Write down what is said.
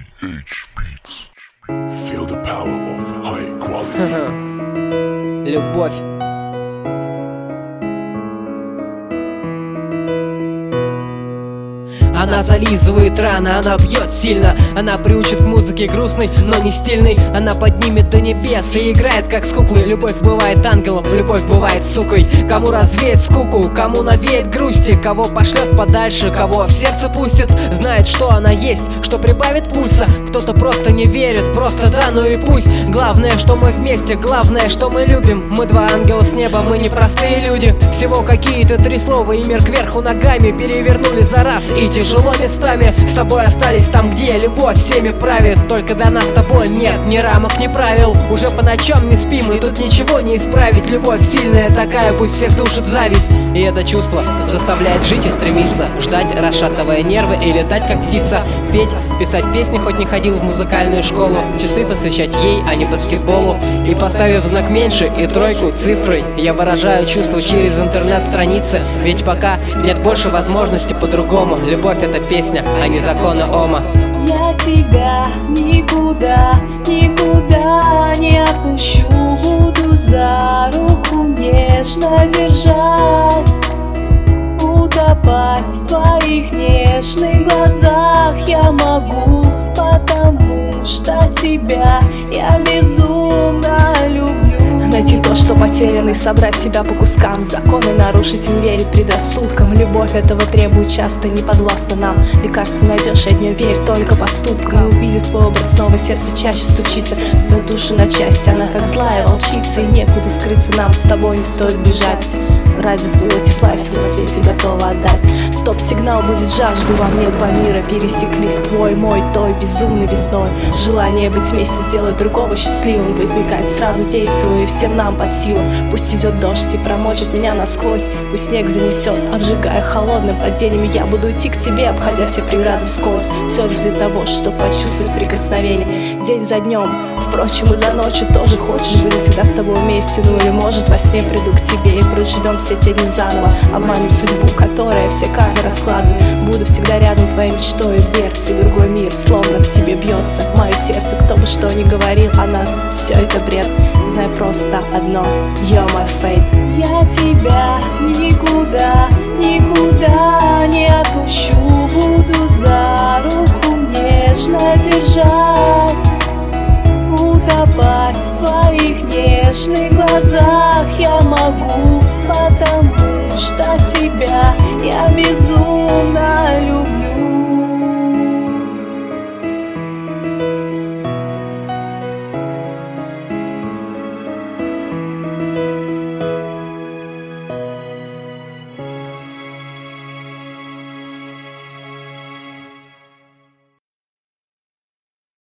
TH Beats. Feel the power of high quality. Любовь. Она зализывает раны, она бьет сильно. Она приучит к музыке грустной, но не стильной. Она поднимет до небес и играет как с куклой. Любовь бывает ангелом, любовь бывает сукой. Кому развеет скуку, кому навеет грусти, кого пошлет подальше, кого в сердце пустит. Знает, что она есть, что прибавит пульса. Кто-то просто не верит, просто да, ну и пусть. Главное, что мы вместе, главное, что мы любим. Мы два ангела с неба, мы не простые люди. Всего какие-то 3 слова и мир кверху ногами перевернули за раз и тяжело местами. С тобой остались там, где любовь всеми правит. Только для нас с тобой нет ни рамок, ни правил. Уже по ночам не спим, и тут ничего не исправить. Любовь сильная такая, пусть всех душит зависть. И это чувство заставляет жить и стремиться, ждать, расшатывая нервы, и летать как птица. Петь, писать песни, хоть не ходил в музыкальную школу. Часы посвящать ей, а не баскетболу. И поставив знак меньше и 3 цифрой, я выражаю чувства через интернет-страницы. Ведь пока нет больше возможности по-другому. Любовь — это песня, а не законы Ома. Я тебя никуда, никуда не отпущу. Буду за руку нежно держать, утопать в твоих нежных глазах я могу, потому что тебя я безумно люблю. Найти то, что потеряно, и собрать себя по кускам. Законы нарушить и не верить предрассудкам. Любовь этого требует часто, не подвластна нам. Лекарство найдешь, и от нее верь только поступкам. И увидев твой образ, снова сердце чаще стучится. Твоя душа на части, она как злая волчица. И некуда скрыться нам, с тобой не стоит бежать. Ради твоего тепла я все на свете готова отдать. Стоп-сигнал будет жажду, во мне 2 мира пересеклись. Твой, мой, той безумной весной. Желание быть вместе, сделать другого счастливым возникает сразу, действуя, и всем нам под силу. Пусть идет дождь и промочит меня насквозь. Пусть снег занесет, обжигая холодным падением. Я буду идти к тебе, обходя все преграды вскользь. Все лишь для того, чтобы почувствовать прикосновение день за днем. Впрочем, и за ночью тоже хочешь. Буду всегда с тобой вместе, ну или может во сне приду к тебе и проживем все те дни заново. Обманем судьбу, которая все карты раскладывает. Буду всегда рядом твоей мечтой, дверцей в другой мир словно к тебе бьется мое сердце. Кто бы что ни говорил о нас, все это бред. Знай просто одно: you're my fate. Я тебя никуда, никуда не отпущу. Буду за руку нежно держать, утопать в твоих нежных глазах я могу, потому что тебя я безумно люблю.